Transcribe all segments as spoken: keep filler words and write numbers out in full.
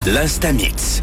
L'Instamix.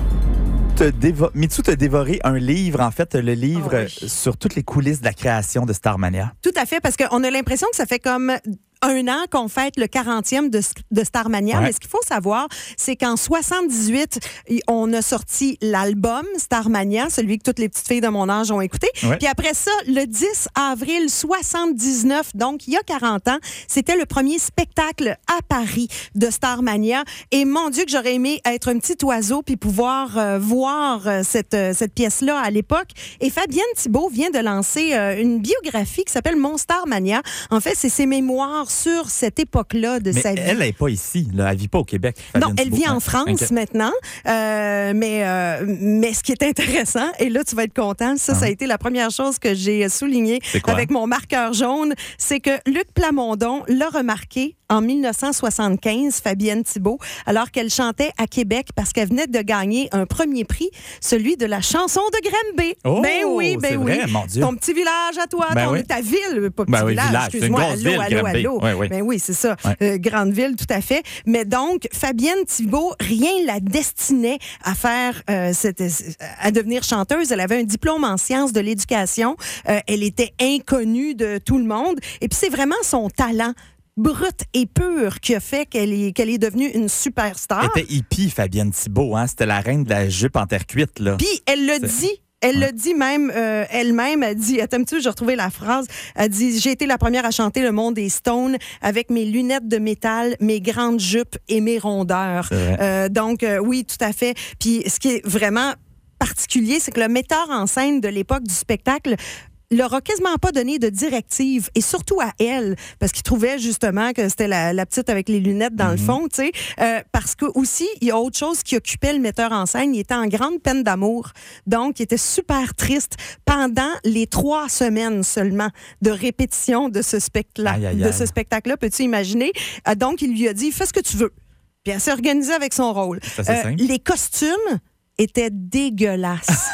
Dévo- Mitsou t'a dévoré un livre, en fait, le livre Oh oui. sur toutes les coulisses de la création de Starmania. Tout à fait, parce qu'on a l'impression que ça fait comme un an qu'on fête le quarantième de, de Starmania. Ouais. Mais ce qu'il faut savoir, c'est qu'en soixante-dix-huit, on a sorti l'album Starmania, celui que toutes les petites filles de mon âge ont écouté. Ouais. Puis après ça, le dix avril soixante-dix-neuf, donc il y a quarante ans, c'était le premier spectacle à Paris de Starmania. Et mon Dieu que j'aurais aimé être un petit oiseau puis pouvoir euh, voir euh, cette, euh, cette pièce-là à l'époque. Et Fabienne Thibault vient de lancer euh, une biographie qui s'appelle Mon Starmania. En fait, c'est ses mémoires sur cette époque-là de Mais sa vie. elle n'est pas ici, là. Elle vit pas au Québec. Non, Fabienne elle Thibault. vit en Ouais. France Ok. maintenant. Euh, mais, euh, mais ce qui est intéressant, et là, tu vas être content, ça, Ah. ça a été la première chose que j'ai soulignée C'est quoi? avec mon marqueur jaune, c'est que Luc Plamondon l'a remarqué en dix-neuf cent soixante-quinze, Fabienne Thibault, alors qu'elle chantait à Québec parce qu'elle venait de gagner un premier prix, celui de la chanson de Granby. Oh, ben oui, ben c'est oui. vrai, mon Dieu. Ton petit village à toi, Ben ton, oui. ta ville, pas petit Ben oui, village, village, c'est une excuse-moi. grosse allô, ville, allô, Granby. allô. Oui, oui. Ben oui, c'est ça. Ouais. Euh, grande ville, tout à fait. Mais donc, Fabienne Thibault, rien la destinait à faire, euh, cette, à devenir chanteuse. Elle avait un diplôme en sciences de l'éducation. Euh, elle était inconnue de tout le monde. Et puis, c'est vraiment son talent brut et pur qui a fait qu'elle est, qu'elle est devenue une superstar. Elle était hippie, Fabienne Thibault. Hein? C'était la reine de la jupe en terre cuite, là. Puis, elle le C'est- dit. Elle Ouais. le dit même euh, elle-même. Elle dit, attends un petit peu, j'ai retrouvé la phrase. Elle dit, j'ai été la première à chanter Le Monde des Stones avec mes lunettes de métal, mes grandes jupes et mes rondeurs. C'est vrai. Euh, donc, euh, oui, tout à fait. Puis, ce qui est vraiment particulier, c'est que le metteur en scène de l'époque du spectacle leur a quasiment pas donné de directive, et surtout à elle, parce qu'il trouvait justement que c'était la, la petite avec les lunettes dans le fond, tu sais. Euh, parce que aussi, il y a autre chose qui occupait le metteur en scène. Il était en grande peine d'amour. Donc, il était super triste pendant les trois semaines seulement de répétition de ce spectacle-là. Aïe, aïe, De aïe. ce spectacle-là, peux-tu imaginer? Euh, donc, il lui a dit, fais ce que tu veux. Puis elle s'est organisée avec son rôle. C'est assez simple. les costumes était dégueulasse.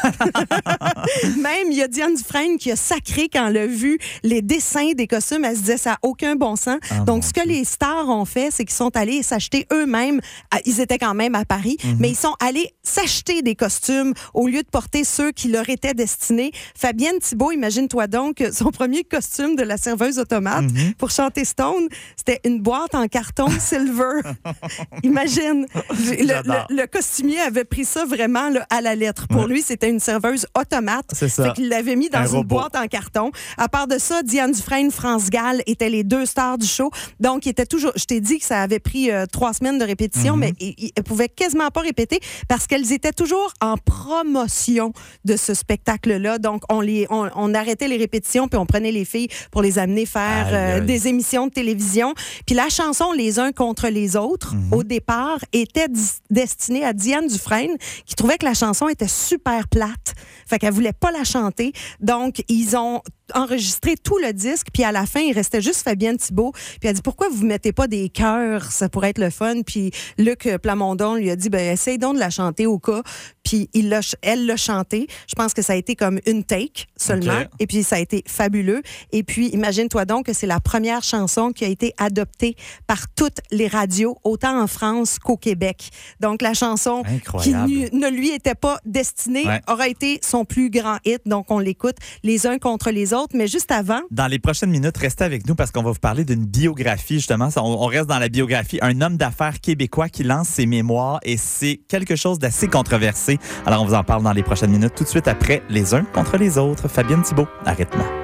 Même, il y a Diane Dufresne qui a sacré quand elle a vu les dessins des costumes. Elle se disait, ça n'a aucun bon sens. Ah, Donc, mon ce que Dieu. les stars ont fait, c'est qu'ils sont allés s'acheter eux-mêmes. à- Ils étaient quand même à Paris, Mhm. mais ils sont allés s'acheter des costumes au lieu de porter ceux qui leur étaient destinés. Fabienne Thibault, imagine-toi donc, son premier costume de la serveuse automate Mhm. pour chanter Stone, c'était une boîte en carton silver. Imagine. Le, J'adore. le- le costumier avait pris ça vraiment là, à la lettre. Pour Ouais. lui, c'était une serveuse automate. C'est ça. Fait qu'il l'avait mis dans Un une robot. boîte en carton. À part de ça, Diane Dufresne, France Gall étaient les deux stars du show. Donc, il était toujours. Je t'ai dit que ça avait pris euh, trois semaines de répétition, Mhm. mais ils ils- elles pouvaient quasiment pas répéter parce qu'elles étaient toujours en promotion de ce spectacle-là. Donc, on les, on, on arrêtait les répétitions puis on prenait les filles pour les amener faire Aïe, euh, aïe. des émissions de télévision. Puis la chanson Les uns contre les autres, Mhm. au départ, était dis- destinée à Diane Dufresne, qui trouvait que la chanson était super plate. Fait qu'elle voulait pas la chanter. Donc, ils ont enregistré tout le disque, puis à la fin, il restait juste Fabienne Thibault. Puis elle a dit, pourquoi vous mettez pas des chœurs? Ça pourrait être le fun. Puis Luc Plamondon lui a dit, ben essaye donc de la chanter au cas. Puis il l'a, ch- elle l'a chanté. Je pense que ça a été comme une take seulement. Ok. Et puis ça a été fabuleux. Et puis imagine-toi donc que c'est la première chanson qui a été adoptée par toutes les radios, autant en France qu'au Québec. Donc la chanson qui Incroyable. nu- ne lui était pas destinée Ouais. aura été son plus grand hit. Donc on l'écoute les uns contre les autres. Mais juste avant, Dans les prochaines minutes, restez avec nous parce qu'on va vous parler d'une biographie, justement. Ça, On, on reste dans la biographie. Un homme d'affaires québécois qui lance ses mémoires et c'est quelque chose d'assez controversé. Alors, on vous en parle dans les prochaines minutes, tout de suite après Les uns contre les autres. Fabienne Thibault, arrête-moi.